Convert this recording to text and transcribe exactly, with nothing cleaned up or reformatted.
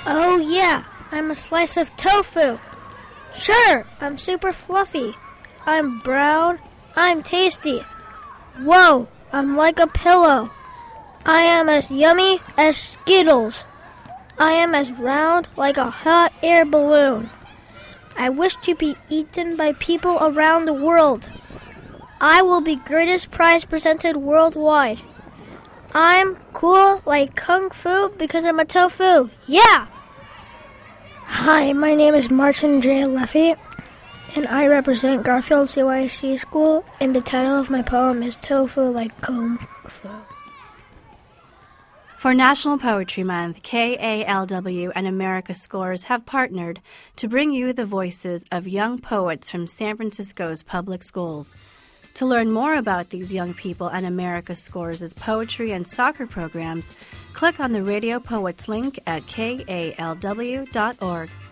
Oh yeah, I'm a slice of tofu. Sure, I'm super fluffy. I'm brown. I'm tasty. Whoa, I'm like a pillow. I am as yummy as Skittles. I am as round like a hot air balloon. I wish to be eaten by people around the world. I will be greatest prize presented worldwide. I'm cool like Kung Fu because I'm a tofu. Yeah! Hi, my name is Martin J. Leffy, and I represent Garfield C Y C School, and the title of my poem is Tofu Like Kung Fu. For National Poetry Month, K A L W and America Scores have partnered to bring you the voices of young poets from San Francisco's public schools. To learn more about these young people and America Scores' poetry and soccer programs, click on the Radio Poets link at K A L W dot org.